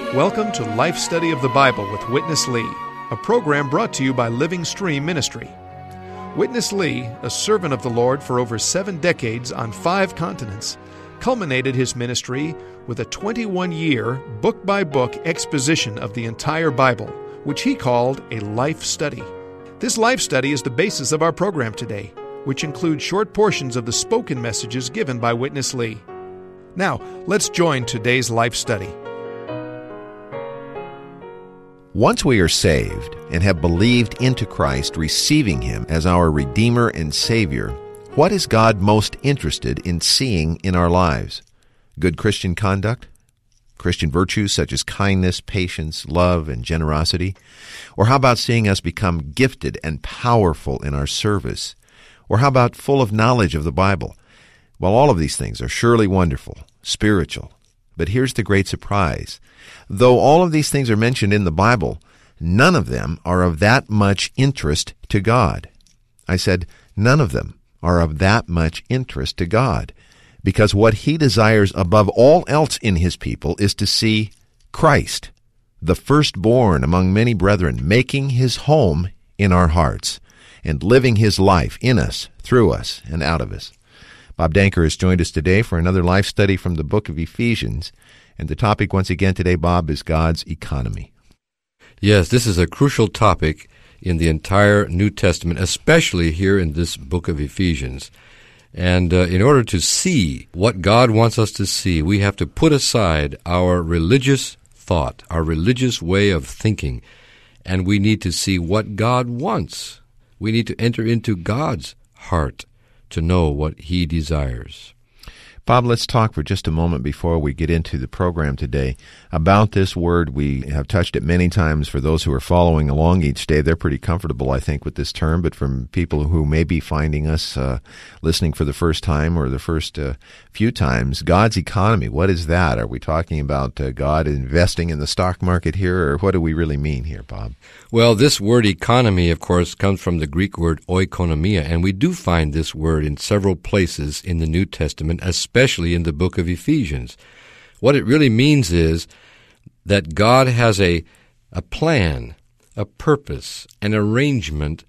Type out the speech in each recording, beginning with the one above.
Welcome to Life Study of the Bible with Witness Lee, a program brought to you by Living Stream Ministry. Witness Lee, a servant of the Lord for over 7 decades on 5 continents, culminated his ministry with a 21-year, book-by-book exposition of the entire Bible, which he called a life study. This life study is the basis of our program today, which includes short portions of the spoken messages given by Witness Lee. Now, let's join today's life study. Once we are saved and have believed into Christ, receiving Him as our Redeemer and Savior, what is God most interested in seeing in our lives? Good Christian conduct? Christian virtues such as kindness, patience, love, and generosity? Or how about seeing us become gifted and powerful in our service? Or how about full of knowledge of the Bible? Well, all of these things are surely wonderful, spiritual. But here's the great surprise. Though all of these things are mentioned in the Bible, none of them are of that much interest to God. I said, none of them are of that much interest to God, because what He desires above all else in His people is to see Christ, the firstborn among many brethren, making His home in our hearts and living His life in us, through us, and out of us. Bob Danker has joined us today for another life study from the book of Ephesians. And the topic once again today, Bob, is God's economy. Yes, this is a crucial topic in the entire New Testament, especially here in this book of Ephesians. And in order to see what God wants us to see, we have to put aside our religious thought, our religious way of thinking, and we need to see what God wants. We need to enter into God's heart to know what He desires. Bob, let's talk for just a moment before we get into the program today about this word. We have touched it many times. For those who are following along each day, they're pretty comfortable, I think, with this term. But from people who may be finding us listening for the first time or the first few times, God's economy, what is that? Are we talking about God investing in the stock market here, or what do we really mean here, Bob? Well, this word economy, of course, comes from the Greek word oikonomia, and we do find this word in several places in the New Testament, especially in the book of Ephesians. What it really means is that God has a plan, a purpose, an arrangement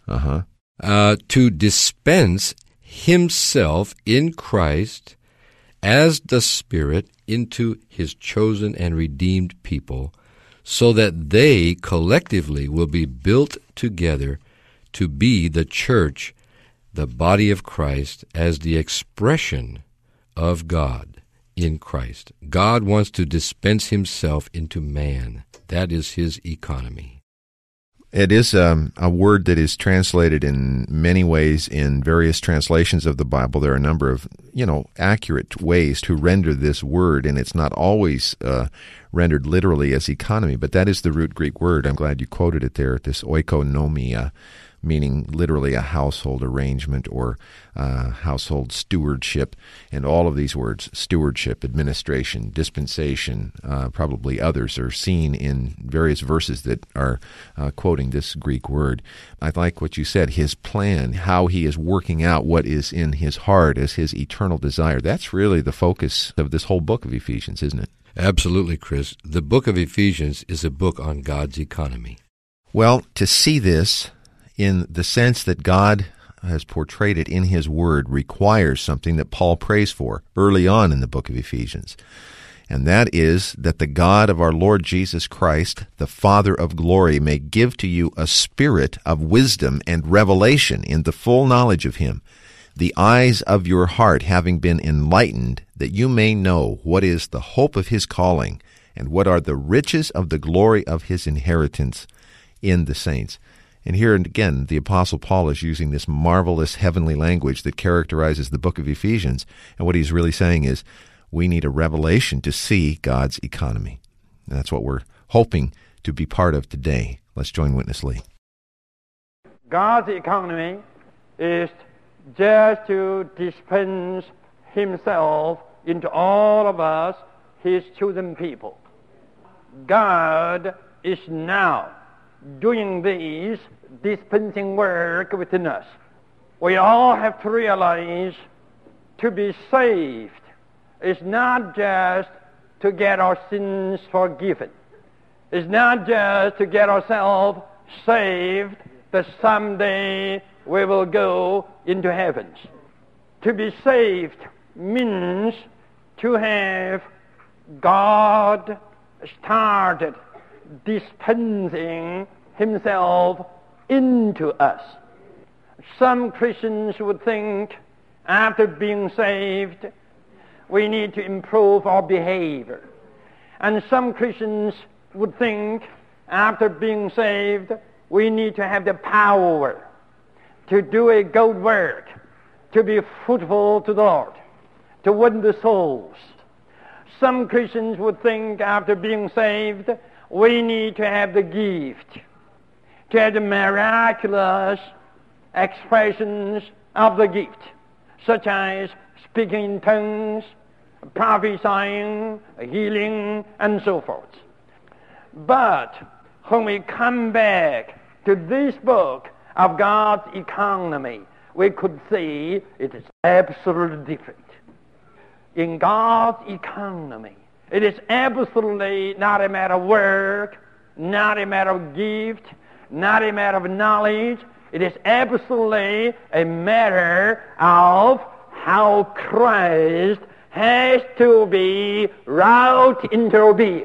to dispense Himself in Christ as the Spirit into His chosen and redeemed people, so that they collectively will be built together to be the church, the body of Christ, as the expression of God in Christ. God wants to dispense Himself into man. That is His economy. It is a word that is translated in many ways in various translations of the Bible. There are a number of, accurate ways to render this word, and it's not always rendered literally as economy, but that is the root Greek word. I'm glad you quoted it there, this oikonomia, meaning literally a household arrangement or household stewardship. And all of these words, stewardship, administration, dispensation, probably others, are seen in various verses that are quoting this Greek word. I like what you said, His plan, how He is working out what is in His heart as His eternal desire. That's really the focus of this whole book of Ephesians, isn't it? Absolutely, Chris. The book of Ephesians is a book on God's economy. Well, to see this in the sense that God has portrayed it in His Word requires something that Paul prays for early on in the book of Ephesians. And that is that the God of our Lord Jesus Christ, the Father of glory, may give to you a spirit of wisdom and revelation in the full knowledge of Him, the eyes of your heart having been enlightened, that you may know what is the hope of His calling, and what are the riches of the glory of His inheritance in the saints. And here again, the Apostle Paul is using this marvelous heavenly language that characterizes the book of Ephesians. And what he's really saying is, we need a revelation to see God's economy. And that's what we're hoping to be part of today. Let's join Witness Lee. God's economy is just to dispense Himself into all of us, His chosen people. God is now doing this dispensing work within us. We all have to realize to be saved is not just to get our sins forgiven. is not just to get ourselves saved, that someday we will go into heavens. To be saved means to have God started dispensing himself into us. Some Christians would think after being saved we need to improve our behavior. And some Christians would think after being saved we need to have the power to do a good work, to be fruitful to the Lord, to win the souls. Some Christians would think after being saved we need to have the gift, to have the miraculous expressions of the gift, such as speaking in tongues, prophesying, healing, and so forth. But when we come back to this book of God's economy, we could see it is absolutely different. In God's economy, it is absolutely not a matter of work, not a matter of gift, not a matter of knowledge. It is absolutely a matter of how Christ has to be wrought into being.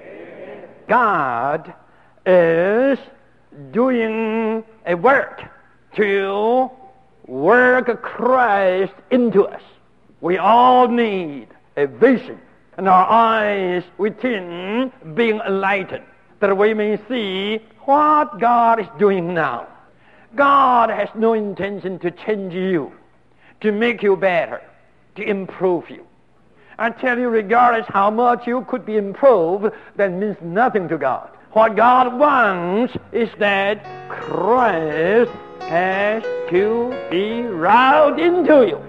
God is doing a work to work Christ into us. We all need a vision, and our eyes within being enlightened, that we may see what God is doing now. God has no intention to change you, to make you better, to improve you. I tell you, regardless how much you could be improved, that means nothing to God. What God wants is that Christ has to be wrought into you.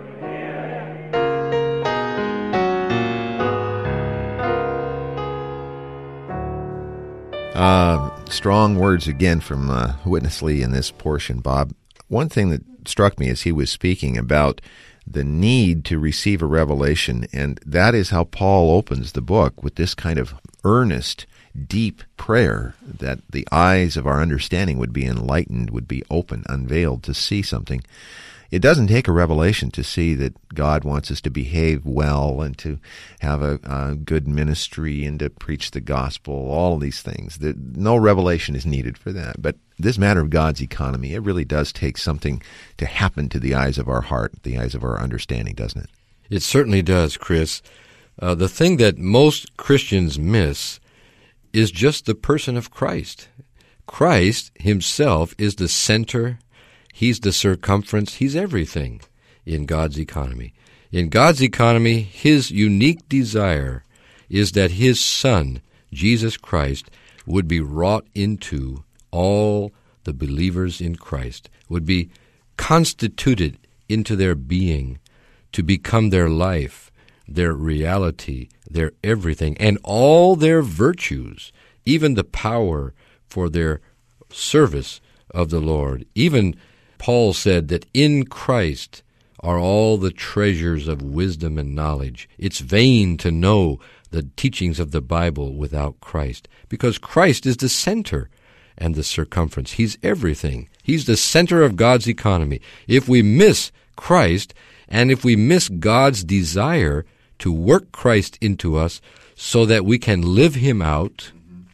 Strong words again from Witness Lee in this portion, Bob. One thing that struck me as he was speaking about the need to receive a revelation, and that is how Paul opens the book, with this kind of earnest, deep prayer that the eyes of our understanding would be enlightened, would be open, unveiled to see something. It doesn't take a revelation to see that God wants us to behave well and to have a good ministry and to preach the gospel, all of these things. No revelation is needed for that. But this matter of God's economy, it really does take something to happen to the eyes of our heart, the eyes of our understanding, doesn't it? It certainly does, Chris. The thing that most Christians miss is just the person of Christ. Christ himself is the center. He's the circumference. He's everything in God's economy. In God's economy, his unique desire is that his Son, Jesus Christ, would be wrought into all the believers in Christ, would be constituted into their being to become their life, their reality, their everything, and all their virtues, even the power for their service of the Lord. Even Paul said that in Christ are all the treasures of wisdom and knowledge. It's vain to know the teachings of the Bible without Christ, because Christ is the center and the circumference. He's everything. He's the center of God's economy. If we miss Christ, and if we miss God's desire to work Christ into us so that we can live him out,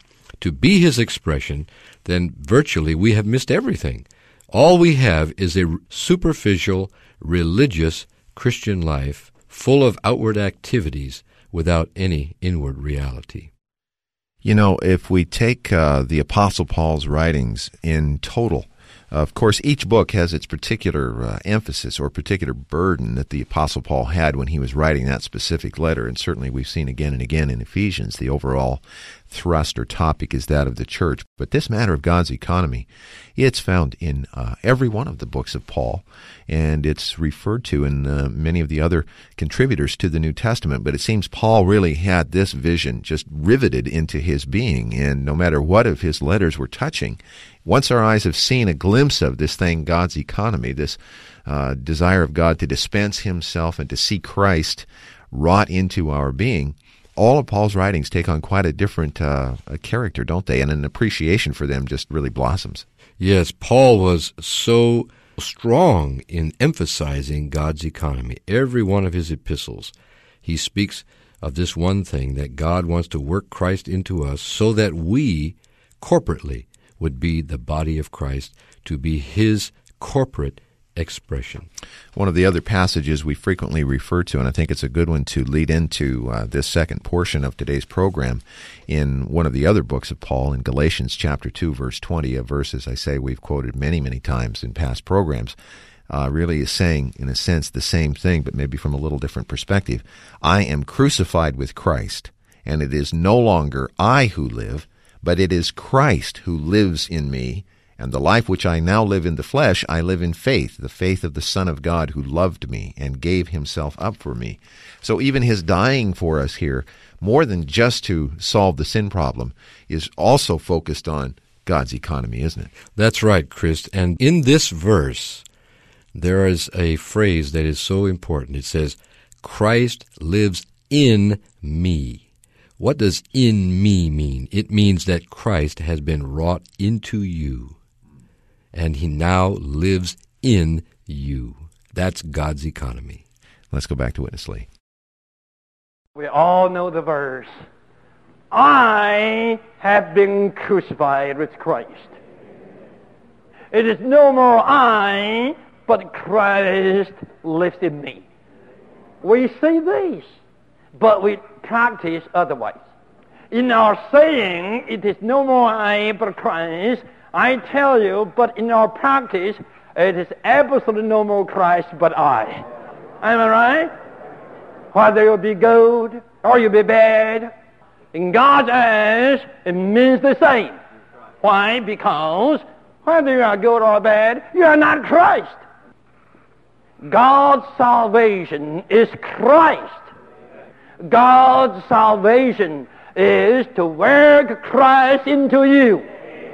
to be his expression, then virtually we have missed everything. All we have is a superficial, religious Christian life full of outward activities without any inward reality. You know, if we take the Apostle Paul's writings in total, of course, each book has its particular emphasis or particular burden that the Apostle Paul had when he was writing that specific letter, and certainly we've seen again and again in Ephesians the overall thrust or topic is that of the church. But this matter of God's economy, it's found in every one of the books of Paul, and it's referred to in many of the other contributors to the New Testament. But it seems Paul really had this vision just riveted into his being, and no matter what of his letters were touching, once our eyes have seen a glimpse of this thing, God's economy, this desire of God to dispense himself and to see Christ wrought into our being, all of Paul's writings take on quite a different character, don't they? And an appreciation for them just really blossoms. Yes, Paul was so strong in emphasizing God's economy. Every one of his epistles, he speaks of this one thing, that God wants to work Christ into us so that we corporately would be the body of Christ, to be his corporate expression. One of the other passages we frequently refer to, and I think it's a good one to lead into this second portion of today's program, in one of the other books of Paul, in Galatians chapter 2, verse 20, a verse, as I say, we've quoted many, many times in past programs, really is saying, in a sense, the same thing, but maybe from a little different perspective. I am crucified with Christ, and it is no longer I who live, but it is Christ who lives in me. And the life which I now live in the flesh, I live in faith, the faith of the Son of God who loved me and gave himself up for me. So even his dying for us here, more than just to solve the sin problem, is also focused on God's economy, isn't it? That's right, Chris. And in this verse, there is a phrase that is so important. It says, Christ lives in me. What does in me mean? It means that Christ has been wrought into you, and he now lives in you. That's God's economy. Let's go back to Witness Lee. We all know the verse. I have been crucified with Christ. It is no more I, but Christ lives in me. We say this, but we practice otherwise. In our saying, it is no more I, but Christ, I tell you, but in our practice, it is absolutely no more Christ, but I. Am I right? Whether you be good or you be bad, in God's eyes, it means the same. Why? Because whether you are good or bad, you are not Christ. God's salvation is Christ. God's salvation is to work Christ into you.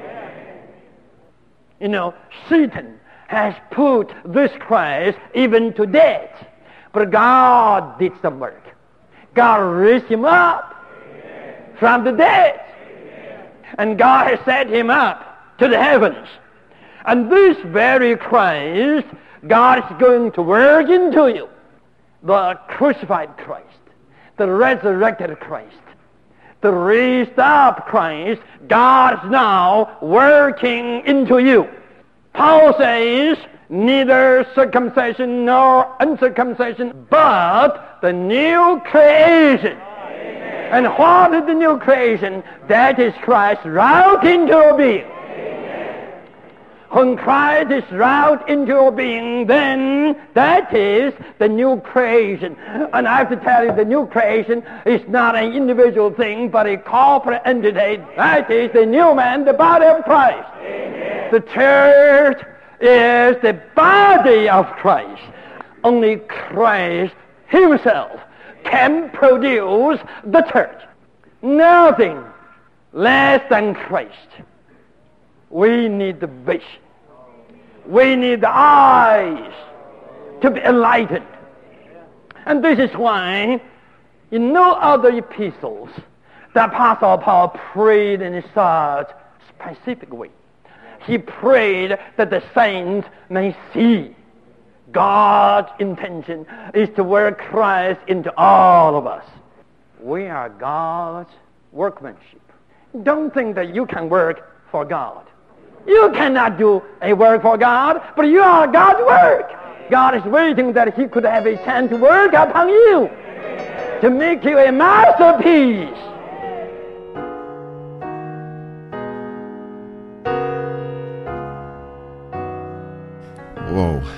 You know, Satan has put this Christ even to death. But God did some work. God raised him up from the dead. And God has set him up to the heavens. And this very Christ, God is going to work into you. The crucified Christ, the resurrected Christ, the raised up Christ, God is now working into you. Paul says, neither circumcision nor uncircumcision, but the new creation. Amen. And what is the new creation? That is Christ wrought into your being. Amen. When Christ is wrought into your being, then that is the new creation. And I have to tell you, the new creation is not an individual thing, but a corporate entity. That is the new man, the body of Christ. Amen. The church is the body of Christ. Only Christ himself can produce the church. Nothing less than Christ. We need the vision. We need the eyes to be enlightened. And this is why in no other epistles the Apostle Paul prayed in such specific way. He prayed that the saints may see God's intention is to work Christ into all of us. We are God's workmanship. Don't think that you can work for God. You cannot do a work for God, but you are God's work. God is waiting that he could have a chance to work upon you, to make you a masterpiece. Whoa.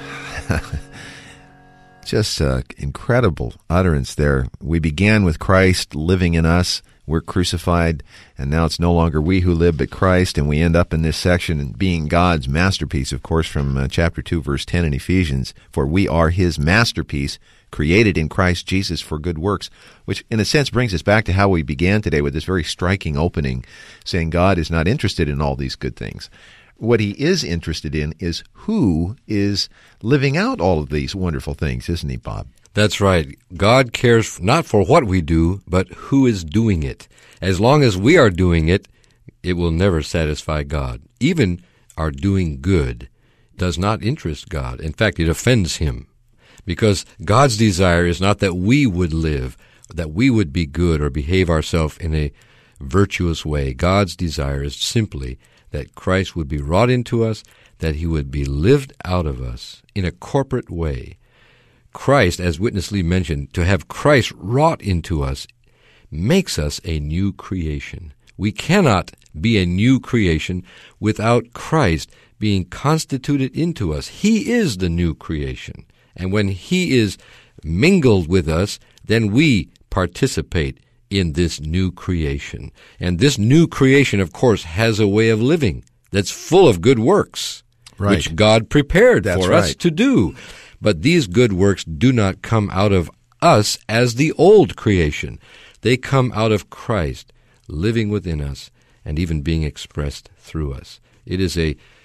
Just incredible utterance there. We began with Christ living in us. We're crucified, and now it's no longer we who live, but Christ, and we end up in this section and being God's masterpiece, of course, from chapter 2, verse 10 in Ephesians, for we are his masterpiece, created in Christ Jesus for good works, which in a sense brings us back to how we began today with this very striking opening, saying God is not interested in all these good things. What he is interested in is who is living out all of these wonderful things, isn't he, Bob? That's right. God cares not for what we do, but who is doing it. As long as we are doing it, it will never satisfy God. Even our doing good does not interest God. In fact, it offends him. Because God's desire is not that we would live, that we would be good or behave ourselves in a virtuous way. God's desire is simply that Christ would be wrought into us, that he would be lived out of us in a corporate way. Christ, as Witness Lee mentioned, to have Christ wrought into us makes us a new creation. We cannot be a new creation without Christ being constituted into us. He is the new creation. And when he is mingled with us, then we participate in this new creation. And this new creation, of course, has a way of living that's full of good works, right, which God prepared That's for right. us to do. But these good works do not come out of us as the old creation. They come out of Christ living within us and even being expressed through us. It is,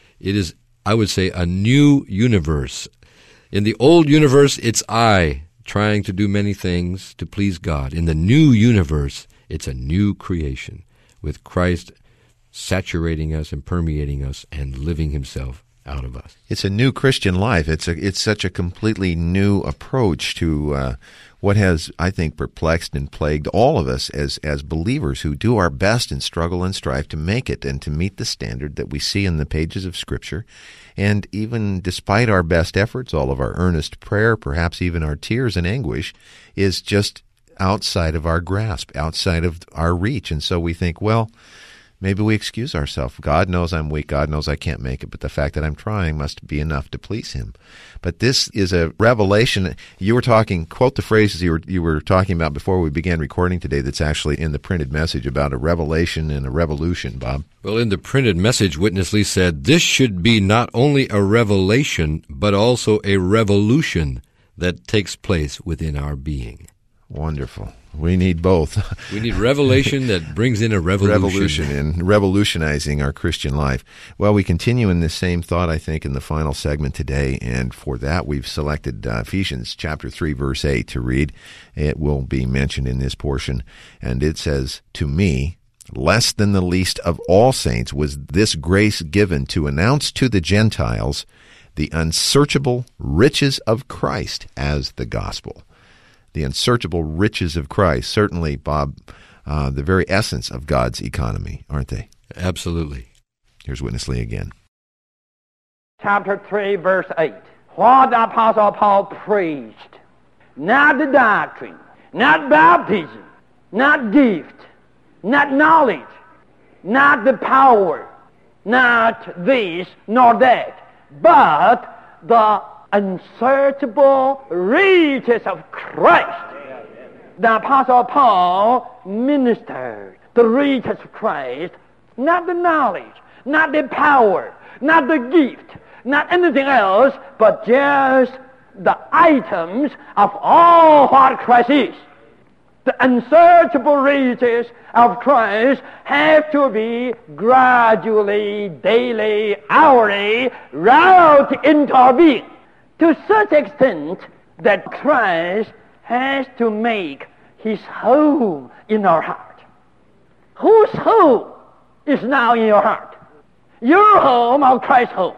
I would say, a new universe. In the old universe, it's I trying to do many things to please God. In the new universe, it's a new creation with Christ saturating us and permeating us and living himself out of us. It's a new Christian life. It's such a completely new approach to what has, I think, perplexed and plagued all of us as believers who do our best and struggle and strive to make it and to meet the standard that we see in the pages of Scripture. And even despite our best efforts, all of our earnest prayer, perhaps even our tears and anguish, is just outside of our grasp, outside of our reach. And so we think, well, maybe we excuse ourselves. God knows I'm weak. God knows I can't make it. But the fact that I'm trying must be enough to please him. But this is a revelation. You were talking, quote the phrases you were talking about before we began recording today that's actually in the printed message about a revelation and a revolution, Bob. Well, in the printed message, Witness Lee said, this should be not only a revelation, but also a revolution that takes place within our being. Wonderful. We need both. We need revelation that brings in a revolution. Revolution and revolutionizing our Christian life. Well, we continue in this same thought, I think, in the final segment today, and for that we've selected Ephesians chapter 3, verse 8 to read. It will be mentioned in this portion, and it says, "To me, less than the least of all saints, was this grace given to announce to the Gentiles the unsearchable riches of Christ as the gospel." The unsearchable riches of Christ, certainly, Bob, the very essence of God's economy, aren't they? Absolutely. Here's Witness Lee again. Chapter 3, verse 8. What the Apostle Paul preached, not the doctrine, not baptism, not gift, not knowledge, not the power, not this nor that, but the unsearchable riches of Christ. The Apostle Paul ministered the riches of Christ, not the knowledge, not the power, not the gift, not anything else, but just the items of all what Christ is. The unsearchable riches of Christ have to be gradually, daily, hourly wrought into our being, to such extent that Christ has to make his home in our heart. Whose home is now in your heart? Your home or Christ's home?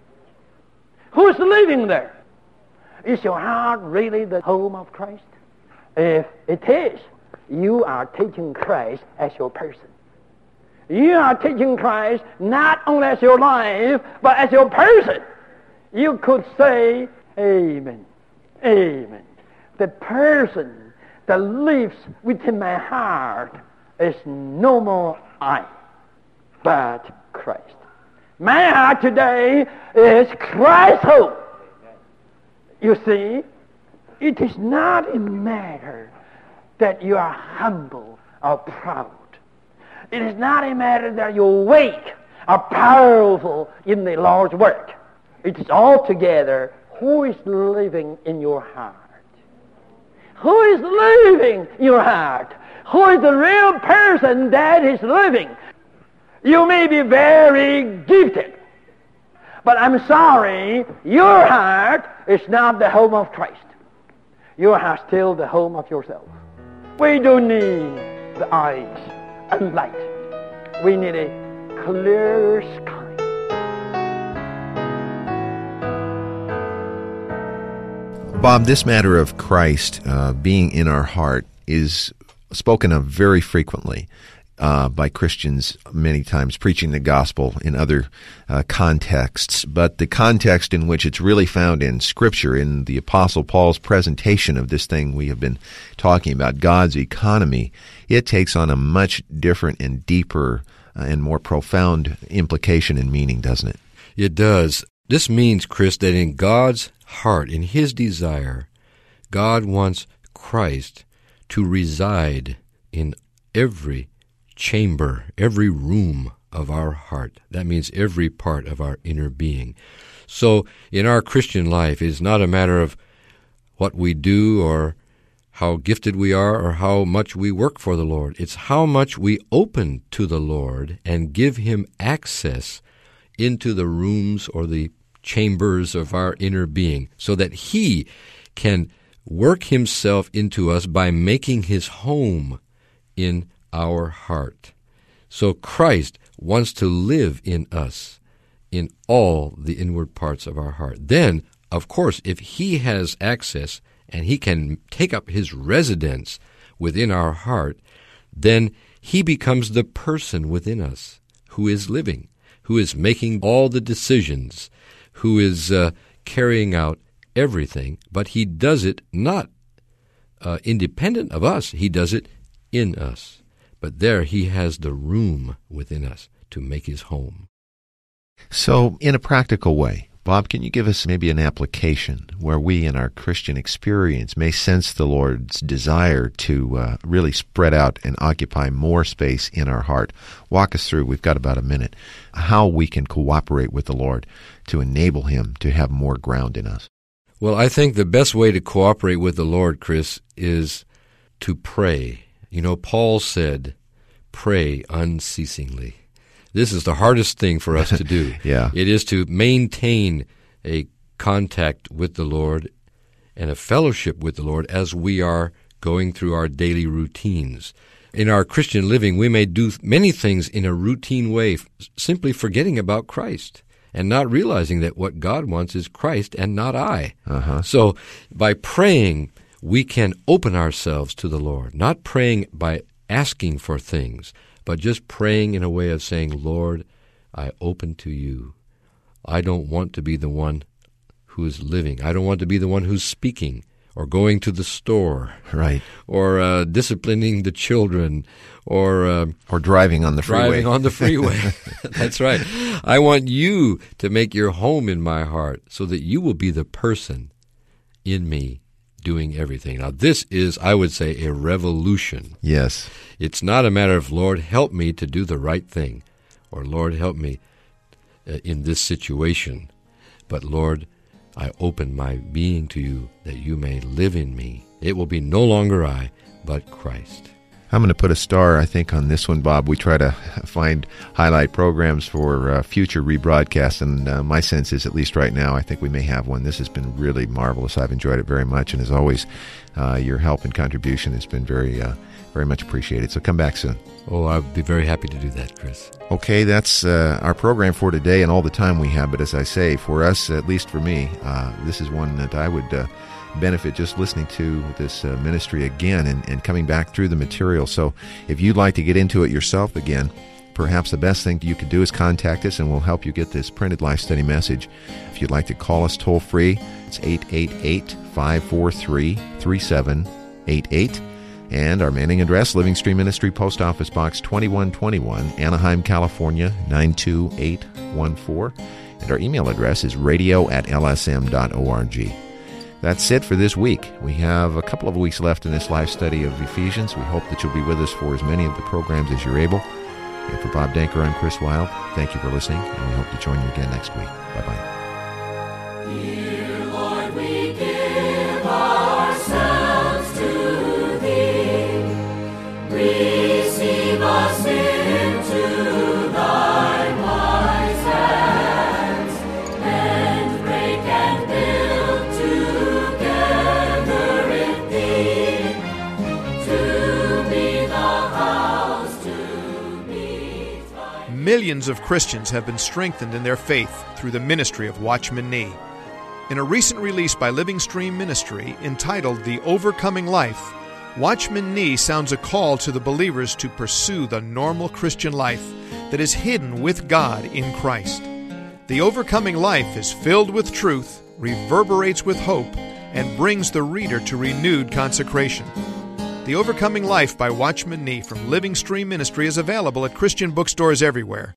Who's living there? Is your heart really the home of Christ? If it is, you are taking Christ as your person. You are taking Christ not only as your life, but as your person. You could say, amen, amen. The person that lives within my heart is no more I, but Christ. My heart today is Christ's home. You see, it is not a matter that you are humble or proud. It is not a matter that you're weak or powerful in the Lord's work. It is altogether who is living in your heart. Who is living in your heart? Who is the real person that is living? You may be very gifted, but I'm sorry, your heart is not the home of Christ. you have still the home of yourself. We don't need the eyes and light. We need a clear sky. Bob, this matter of Christ being in our heart is spoken of very frequently by Christians many times, preaching the gospel in other contexts. But the context in which it's really found in Scripture, in the Apostle Paul's presentation of this thing we have been talking about, God's economy, it takes on a much different and deeper and more profound implication and meaning, doesn't it? It does. This means, Chris, that in God's heart, in His desire, God wants Christ to reside in every chamber, every room of our heart. That means every part of our inner being. So in our Christian life, it's not a matter of what we do or how gifted we are or how much we work for the Lord. It's how much we open to the Lord and give Him access into the rooms or the chambers of our inner being so that He can work Himself into us by making His home in our heart. So Christ wants to live in us in all the inward parts of our heart. Then, of course, if He has access and He can take up His residence within our heart, then He becomes the person within us who is living, who is making all the decisions, who is carrying out everything, but He does it not independent of us. He does it in us. But there He has the room within us to make His home. So, in a practical way, Bob, can you give us maybe an application where we in our Christian experience may sense the Lord's desire to really spread out and occupy more space in our heart? Walk us through, we've got about a minute, how we can cooperate with the Lord to enable Him to have more ground in us. Well, I think the best way to cooperate with the Lord, Chris, is to pray. You know, Paul said, pray unceasingly. This is the hardest thing for us to do. Yeah. It is to maintain a contact with the Lord and a fellowship with the Lord as we are going through our daily routines. In our Christian living, we may do many things in a routine way, simply forgetting about Christ and not realizing that what God wants is Christ and not I. So by praying, we can open ourselves to the Lord, not praying by asking for things, but just praying in a way of saying, Lord, I open to You. I don't want to be the one who is living. I don't want to be the one who's speaking or going to the store, right? Or disciplining the children, or driving on the freeway. Driving on the freeway. That's right. I want You to make Your home in my heart so that You will be the person in me doing everything. Now, this is, I would say, a revolution. Yes. It's not a matter of, Lord, help me to do the right thing, or Lord, help me in this situation. But, Lord, I open my being to You that You may live in me. It will be no longer I, but Christ. I'm going to put a star, I think, on this one, Bob. We try to highlight programs for future rebroadcasts, and my sense is, at least right now, I think we may have one. This has been really marvelous. I've enjoyed it very much, and as always, your help and contribution has been very much appreciated. So come back soon. Oh, I'd be very happy to do that, Chris. Okay, that's our program for today and all the time we have. But as I say, for us, at least for me, this is one that I would benefit just listening to this ministry again and coming back through the material. So if you'd like to get into it yourself again, perhaps the best thing you could do is contact us, and we'll help you get this printed Life Study message. If you'd like to call us toll free, it's 888-543-3788. And our mailing address, Living Stream Ministry, Post Office Box 2121, Anaheim, California, 92814. And our email address is radio@lsm.org. That's it for this week. We have a couple of weeks left in this life study of Ephesians. We hope that you'll be with us for as many of the programs as you're able. And for Bob Danker, I'm Chris Wilde. Thank you for listening, and we hope to join you again next week. Bye-bye. Dear Lord, we give ourselves to Thee. Receive us into Thy wise hands, and break and build together in Millions of Christians have been strengthened in their faith through the ministry of Watchman Nee. In a recent release by Living Stream Ministry entitled The Overcoming Life, Watchman Nee sounds a call to the believers to pursue the normal Christian life that is hidden with God in Christ. The overcoming life is filled with truth, reverberates with hope, and brings the reader to renewed consecration. The Overcoming Life by Watchman Nee from Living Stream Ministry is available at Christian bookstores everywhere.